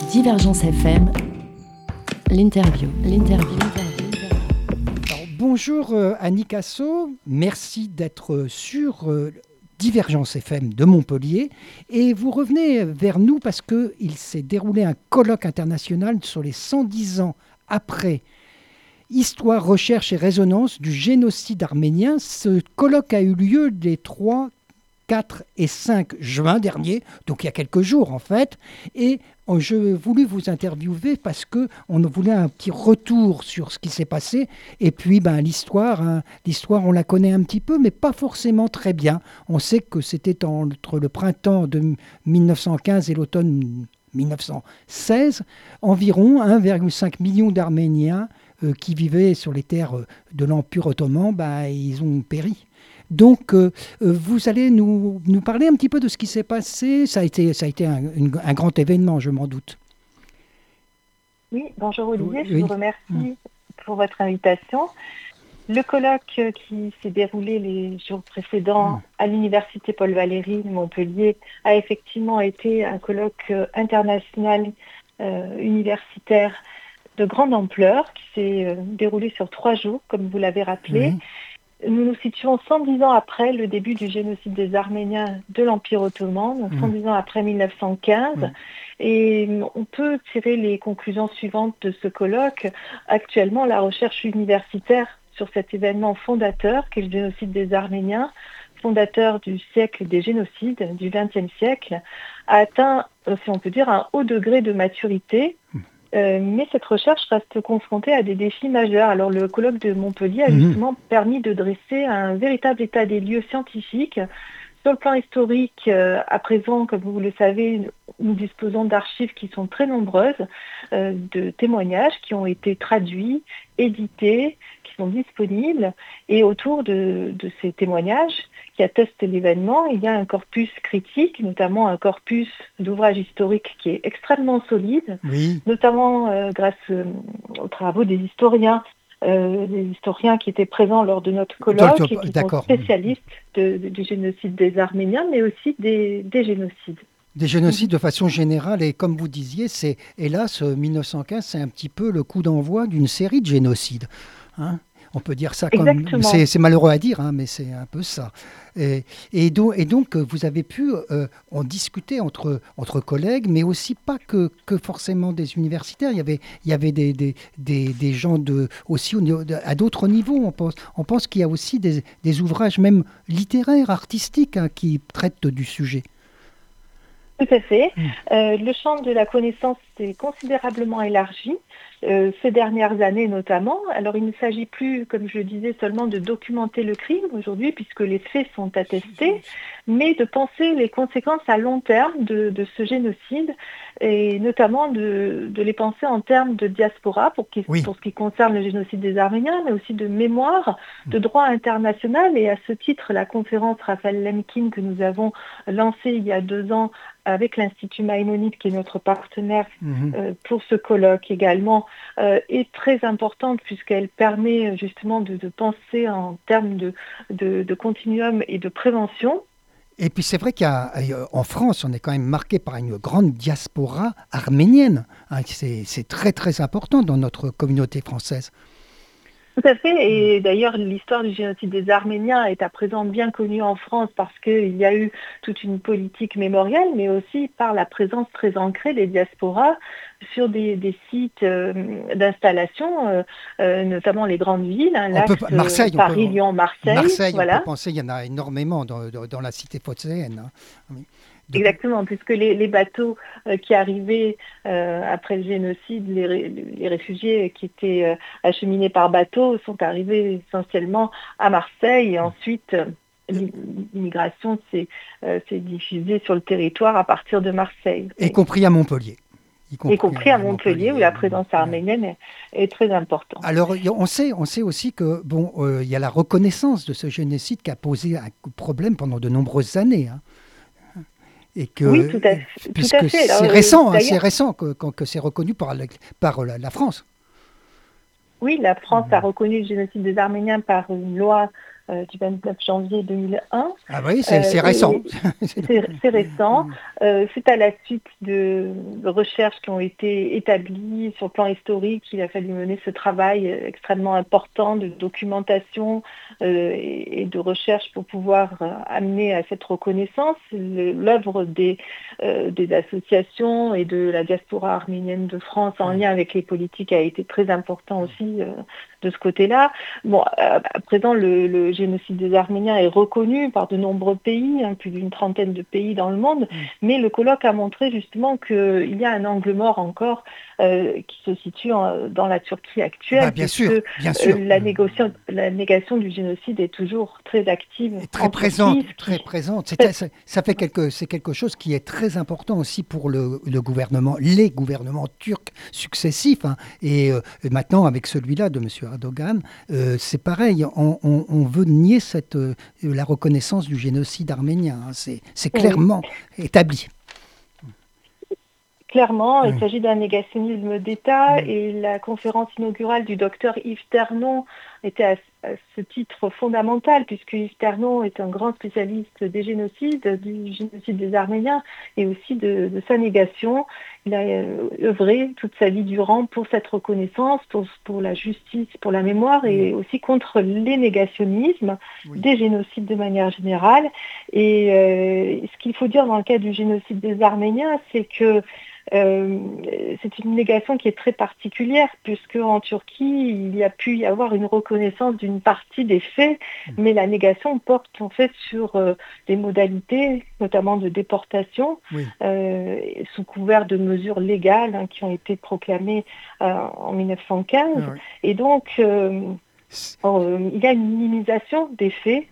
Divergence FM, l'interview. Alors, bonjour Annie Casso, merci d'être sur Divergence FM de Montpellier. Et vous revenez vers nous parce qu'il s'est déroulé un colloque international sur les 110 ans après Histoire, recherche et résonance du génocide arménien. Ce colloque a eu lieu les 3, 4 et 5 juin dernier, donc il y a quelques jours en fait, et je voulais vous interviewer parce qu'on voulait un petit retour sur ce qui s'est passé, et puis l'histoire, on la connaît un petit peu, mais pas forcément très bien. On sait que c'était entre le printemps de 1915 et l'automne 1916, environ 1,5 million d'Arméniens qui vivaient sur les terres de l'Empire ottoman, ils ont péri. Donc, vous allez nous parler un petit peu de ce qui s'est passé. Ça a été un grand événement, je m'en doute. Oui, bonjour Olivier, Oui. Je vous remercie pour votre invitation. Le colloque qui s'est déroulé les jours précédents à l'Université Paul Valéry de Montpellier a effectivement été un colloque international universitaire de grande ampleur qui s'est déroulé sur 3 jours, comme vous l'avez rappelé. Oui. Nous nous situons 110 ans après le début du génocide des Arméniens de l'Empire ottoman, donc 110 ans après 1915. Et on peut tirer les conclusions suivantes de ce colloque. Actuellement, la recherche universitaire sur cet événement fondateur, qu'est le génocide des Arméniens, fondateur du siècle des génocides, du XXe siècle, a atteint, si on peut dire, un haut degré de maturité. Mais cette recherche reste confrontée à des défis majeurs. Alors le colloque de Montpellier a justement permis de dresser un véritable état des lieux scientifiques. Sur le plan historique, à présent, comme vous le savez, nous disposons d'archives qui sont très nombreuses, de témoignages qui ont été traduits, édités, qui sont disponibles. Et autour de ces témoignages qui attestent l'événement, il y a un corpus critique, notamment un corpus d'ouvrages historiques qui est extrêmement solide, notamment grâce aux travaux des historiens qui étaient présents lors de notre colloque et qui sont spécialistes du génocide des Arméniens, mais aussi des génocides. Des génocides de façon générale, et comme vous disiez, c'est hélas 1915, c'est un petit peu le coup d'envoi d'une série de génocides. On peut dire ça comme c'est malheureux à dire, mais c'est un peu ça. Et donc vous avez pu en discuter entre collègues, mais aussi pas que forcément des universitaires. Il y avait des gens aussi à d'autres niveaux. On pense qu'il y a aussi des ouvrages même littéraires, artistiques, qui traitent du sujet. Tout à fait. Le champ de la connaissance s'est considérablement élargi ces dernières années notamment. Alors il ne s'agit plus, comme je le disais, seulement de documenter le crime aujourd'hui, puisque les faits sont attestés, mais de penser les conséquences à long terme de ce génocide, et notamment de les penser en termes de diaspora pour ce qui concerne le génocide des Arméniens, mais aussi de mémoire, de droit international. Et à ce titre, la conférence Raphaël Lemkin que nous avons lancée il y a 2 ans avec l'Institut Maïmonide, qui est notre partenaire pour ce colloque également, est très importante puisqu'elle permet justement de penser en termes de continuum et de prévention. Et puis c'est vrai qu'en France, on est quand même marqué par une grande diaspora arménienne. C'est très très important dans notre communauté française. Tout à fait, et d'ailleurs l'histoire du génocide des Arméniens est à présent bien connue en France parce qu'il y a eu toute une politique mémorielle, mais aussi par la présence très ancrée des diasporas sur des sites d'installation, notamment les grandes villes, Marseille, Paris, Lyon, Marseille. Marseille, voilà. On peut penser, il y en a énormément dans la cité phocéenne. Exactement, puisque les bateaux qui arrivaient après le génocide, les réfugiés qui étaient acheminés par bateau sont arrivés essentiellement à Marseille, et ensuite l'immigration s'est diffusée sur le territoire à partir de Marseille. Y compris à Montpellier. Y compris à Montpellier, où la présence arménienne est très importante. Alors, on sait aussi que il y a la reconnaissance de ce génocide qui a posé un problème pendant de nombreuses années. Et que, oui, tout à fait. Puisque c'est récent, c'est récent que c'est reconnu par la France. Oui, la France a reconnu le génocide des Arméniens par une loi du 29 janvier 2001. Ah oui, c'est récent. C'est récent. C'est à la suite de recherches qui ont été établies sur le plan historique. Il a fallu mener ce travail extrêmement important de documentation et de recherche pour pouvoir amener à cette reconnaissance. L'œuvre des associations et de la diaspora arménienne de France en lien avec les politiques a été très important aussi de ce côté-là. Bon, à présent, le génocide des Arméniens est reconnu par de nombreux pays, plus d'une trentaine de pays dans le monde, mais le colloque a montré justement qu'il y a un angle mort encore qui se situe dans la Turquie actuelle. Bien sûr. La négation du génocide est toujours très active. Et très présente, très présente. C'est quelque chose qui est très important aussi pour le gouvernement, les gouvernements turcs successifs. Et maintenant, avec celui-là de M. Erdogan, c'est pareil. On veut nier la reconnaissance du génocide arménien. C'est clairement établi. Clairement, il s'agit d'un négationnisme d'État et la conférence inaugurale du docteur Yves Ternon était à ce titre fondamental puisque Yves Ternon est un grand spécialiste des génocides, du génocide des Arméniens et aussi de sa négation. Il a œuvré toute sa vie durant pour cette reconnaissance, pour la justice, pour la mémoire et aussi contre les négationnismes des génocides de manière générale. Et ce qu'il faut dire dans le cas du génocide des Arméniens, c'est que c'est une négation qui est très particulière puisque en Turquie il y a pu y avoir une reconnaissance d'une partie des faits, mais la négation porte en fait sur des modalités, notamment de déportation, sous couvert de mesures légales qui ont été proclamées en 1915. Et donc il y a une minimisation des faits.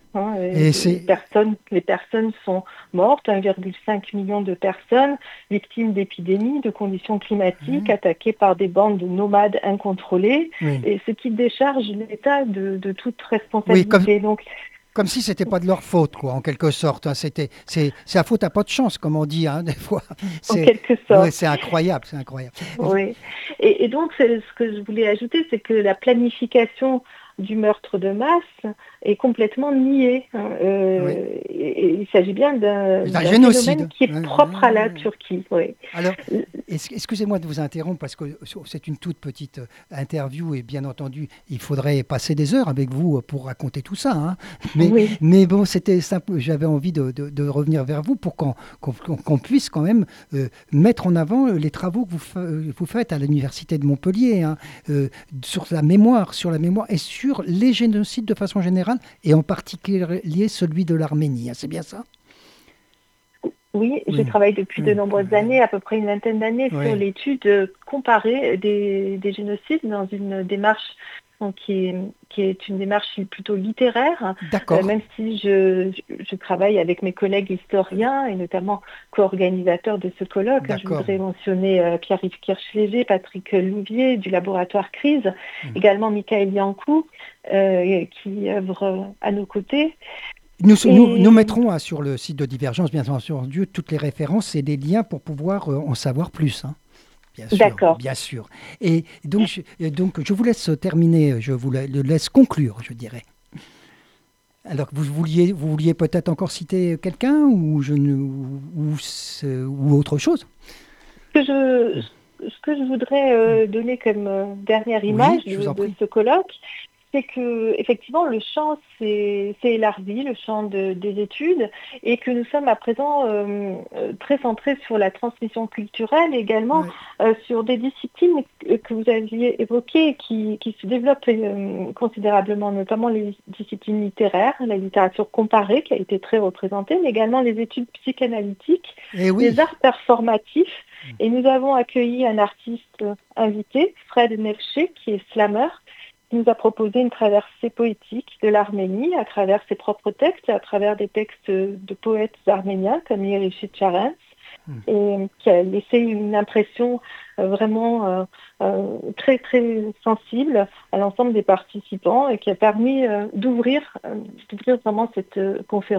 Les personnes sont mortes, 1,5 million de personnes, victimes d'épidémies, de conditions climatiques, attaquées par des bandes de nomades incontrôlées, et ce qui décharge l'État de toute responsabilité. Comme si c'était pas de leur faute, quoi, en quelque sorte. C'est la faute à pas de chance, comme on dit, des fois. En quelque sorte. C'est incroyable, Oui. Et donc, ce que je voulais ajouter, c'est que la planification du meurtre de masse est complètement niée. Et il s'agit bien d'un phénomène qui est propre à la Turquie. Alors, excusez-moi de vous interrompre parce que c'est une toute petite interview et bien entendu, il faudrait passer des heures avec vous pour raconter tout ça. Mais bon, c'était simple. J'avais envie de revenir vers vous pour qu'on puisse quand même mettre en avant les travaux que vous faites à l'Université de Montpellier sur la mémoire et sur les génocides de façon générale et en particulier celui de l'Arménie. C'est bien ça ? Oui, je travaille depuis de nombreuses années, à peu près une vingtaine d'années, sur l'étude comparée des génocides dans une démarche qui est une démarche plutôt littéraire, même si je travaille avec mes collègues historiens et notamment co-organisateurs de ce colloque. Je voudrais mentionner Pierre-Yves Kirchléger, Patrick Louvier du laboratoire Crise, également Michael Yankou qui œuvre à nos côtés. Nous mettrons sur le site de Divergence, bien entendu, toutes les références et des liens pour pouvoir en savoir plus. Bien sûr. Et donc, je vous laisse terminer, je vous le laisse conclure, je dirais. Alors, vous vouliez peut-être encore citer quelqu'un ou autre chose ? Ce que je voudrais donner comme dernière image de ce colloque, c'est que effectivement le champ s'est élargi, le champ des études, et que nous sommes à présent très centrés sur la transmission culturelle et également sur des disciplines que vous aviez évoquées qui se développent considérablement, notamment les disciplines littéraires, la littérature comparée qui a été très représentée, mais également les études psychanalytiques, les arts performatifs. Et nous avons accueilli un artiste invité, Fred Nefché, qui est slammer, qui nous a proposé une traversée poétique de l'Arménie à travers ses propres textes et à travers des textes de poètes arméniens comme Yeri Chicharens, et qui a laissé une impression vraiment très très sensible à l'ensemble des participants et qui a permis d'ouvrir vraiment cette conférence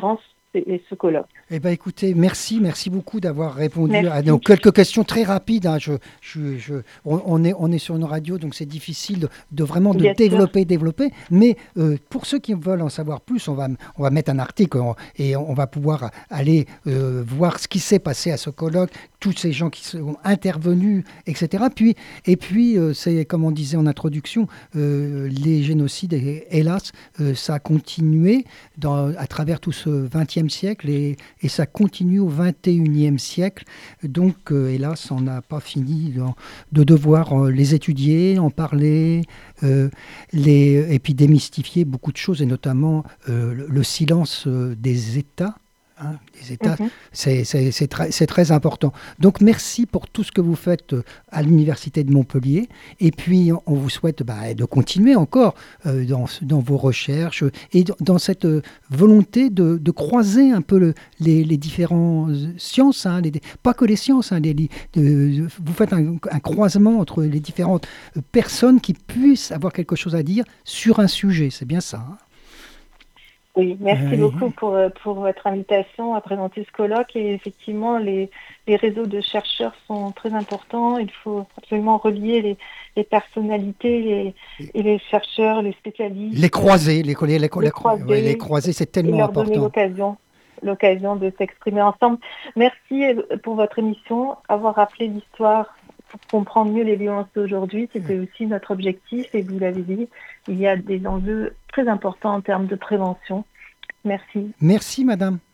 ce colloque. Eh bien, écoutez, merci beaucoup d'avoir répondu à Merci. nos quelques questions très rapides. Hein. On est sur une radio, donc c'est difficile de vraiment de Bien sûr. développer. Mais pour ceux qui veulent en savoir plus, on va mettre un article et on va pouvoir aller voir ce qui s'est passé à ce colloque, tous ces gens qui sont intervenus, etc. Et puis, c'est comme on disait en introduction, les génocides, hélas, ça a continué à travers tout ce XXe siècle et ça continue au XXIe siècle. Donc, hélas, on n'a pas fini de devoir les étudier, en parler, et puis démystifier beaucoup de choses, et notamment le silence des États. Hein, les États, Mhm. c'est très important. Donc, merci pour tout ce que vous faites à l'Université de Montpellier. Et puis, on vous souhaite de continuer encore dans vos recherches et dans cette volonté de croiser un peu les différentes sciences, hein, pas que les sciences. Hein, vous faites un croisement entre les différentes personnes qui puissent avoir quelque chose à dire sur un sujet. C'est bien ça. Hein. Oui, merci Oui. beaucoup pour votre invitation à présenter ce colloque. Et effectivement, les réseaux de chercheurs sont très importants. Il faut absolument relier les personnalités et les chercheurs, les spécialistes, Les croiser, croiser les croiser, c'est et tellement leur donner important. l'occasion de s'exprimer ensemble. Merci pour votre émission, avoir rappelé l'histoire pour comprendre mieux les violences d'aujourd'hui. C'était aussi notre objectif et vous l'avez dit, il y a des enjeux très importants en termes de prévention. Merci. Merci, madame.